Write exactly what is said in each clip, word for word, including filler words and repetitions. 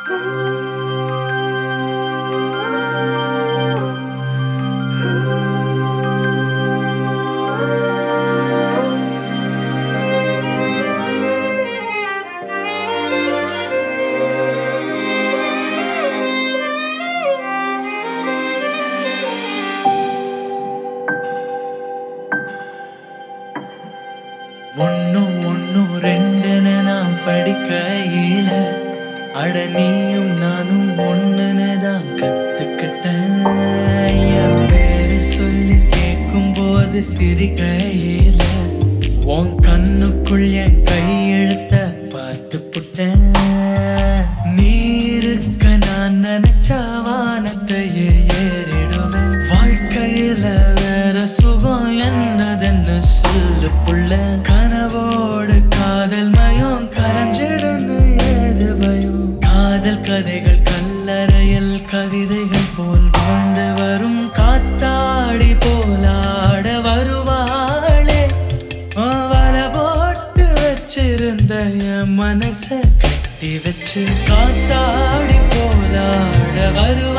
ஒன்னு ஒன்னு ரெண்டுன்னு நாம் படிக்கையில அட நீயும் நானும் ஒண்ணுன்னு தான் கத்துக்கிட்டேன். என் பேரு சொல்லி கேட்கும் போது சிரிக்கையில உன் கண்ணுக்குள் என் கையெழுத்த பார்த்து புட்டேன். நீ இருக்க நான் நினைச்சா வானத்தையே ஏறிடுவேன். வாழ்க்கையில வேற சுகம் என்னதுன்னு சொல்லு புள்ள. கனவோடு காதல் மயம் கரைஞ்சிடுன்னு ஏது பயம். காதல் கதைகள் கல்லறையில் கவிதைகள் போல் வாழ்ந்து வரும். காத்தாடி போலாட வருவாளே வல போட்டு வச்சிருந்த என் மனச கட்டி வச்சு. காத்தாடி போலாட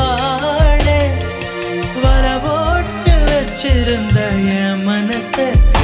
வருவாளே வல போட்டு வச்சிருந்த என் மனச